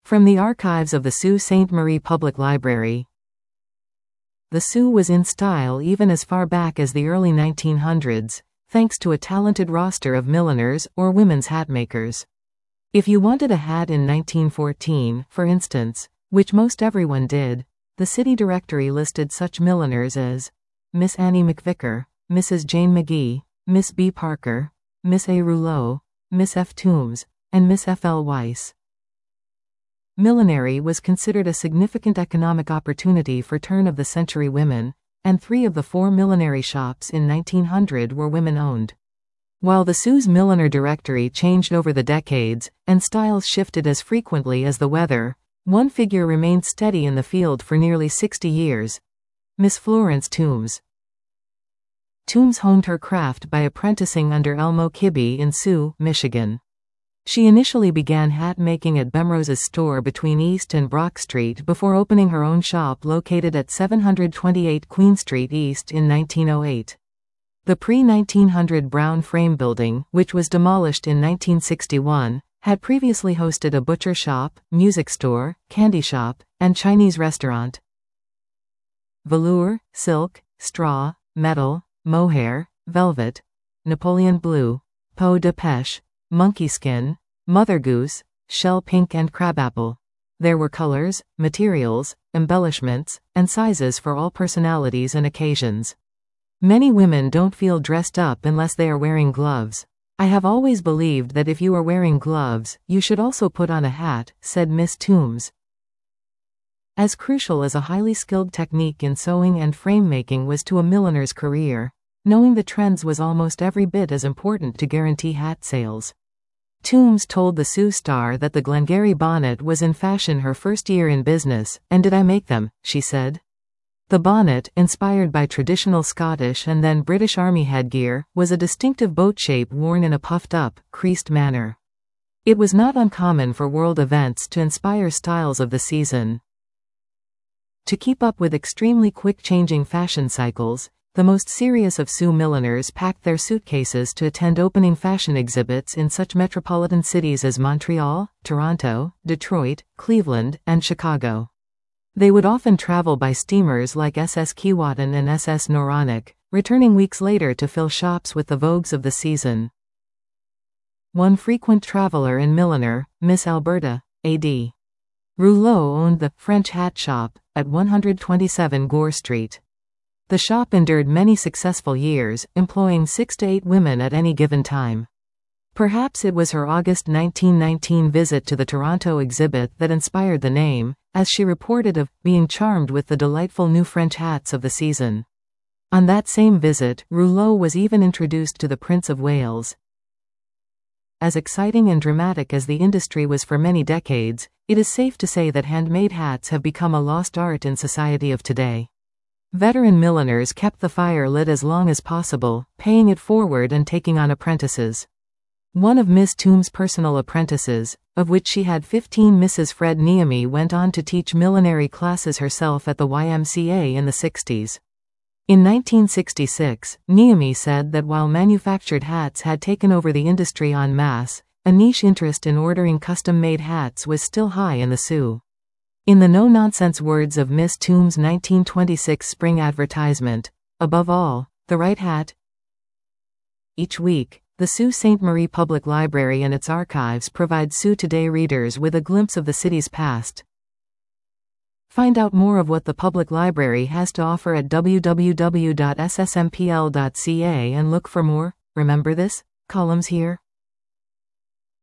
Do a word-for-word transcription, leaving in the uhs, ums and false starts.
From the archives of the Sault Ste. Marie Public Library. The Sault was in style even as far back as the early nineteen hundreds, thanks to a talented roster of milliners or women's hatmakers. If you wanted a hat in nineteen fourteen, for instance, which most everyone did, the city directory listed such milliners as Miss Annie McVicker, Missus Jane McGee, Miss B. Parker, Miss A. Rouleau, Miss F. Toombs, and Miss F. L. Weiss. Millinery was considered a significant economic opportunity for turn-of-the-century women, and three of the four millinery shops in nineteen hundred were women-owned. While the Sault's milliner directory changed over the decades, and styles shifted as frequently as the weather, one figure remained steady in the field for nearly sixty years: Miss Florence Toombs. Toombs honed her craft by apprenticing under Elmo Kibbe in Sault, Michigan. She initially began hat making at Bemrose's store between East and Brock Street before opening her own shop located at seven twenty-eight Queen Street East in nineteen oh eight. The pre nineteen hundred brown frame building, which was demolished in nineteen sixty-one, had previously hosted a butcher shop, music store, candy shop, and Chinese restaurant. Velour, silk, straw, metal, mohair, velvet, Napoleon blue, peau de pêche, monkey skin, mother goose, shell pink and crabapple. There were colors, materials, embellishments, and sizes for all personalities and occasions. Many women don't feel dressed up unless they are wearing gloves. I have always believed that if you are wearing gloves, you should also put on a hat, said Miss Toombs. As crucial as a highly skilled technique in sewing and frame making was to a milliner's career, knowing the trends was almost every bit as important to guarantee hat sales. Toombs told the Sault Star that the Glengarry bonnet was in fashion her first year in business, and did I make them, she said. The bonnet, inspired by traditional Scottish and then British Army headgear, was a distinctive boat shape worn in a puffed-up, creased manner. It was not uncommon for world events to inspire styles of the season. To keep up with extremely quick-changing fashion cycles, the most serious of Sault milliners packed their suitcases to attend opening fashion exhibits in such metropolitan cities as Montreal, Toronto, Detroit, Cleveland, and Chicago. They would often travel by steamers like S S Keewatin and S S Noronic, returning weeks later to fill shops with the vogues of the season. One frequent traveler and milliner, Miss Alberta, A D Rouleau, owned the French Hat Shop at one twenty-seven Gore Street. The shop endured many successful years, employing six to eight women at any given time. Perhaps it was her August nineteen nineteen visit to the Toronto exhibit that inspired the name, as she reported of being charmed with the delightful new French hats of the season. On that same visit, Rouleau was even introduced to the Prince of Wales. As exciting and dramatic as the industry was for many decades, it is safe to say that handmade hats have become a lost art in society of today. Veteran milliners kept the fire lit as long as possible, paying it forward and taking on apprentices. One of Miss Toombs' personal apprentices, of which she had fifteen, Missus Fred Niemi, went on to teach millinery classes herself at the Y M C A in the sixties. In nineteen sixty-six, Niemi said that while manufactured hats had taken over the industry en masse, a niche interest in ordering custom-made hats was still high in the Sault. In the no-nonsense words of Miss Toombs' nineteen twenty-six spring advertisement, above all, the right hat. Each week, the Sault Ste. Marie Public Library and its archives provide Sault Today readers with a glimpse of the city's past. Find out more of what the public library has to offer at w w w dot s s m p l dot c a and look for more, remember this, columns here.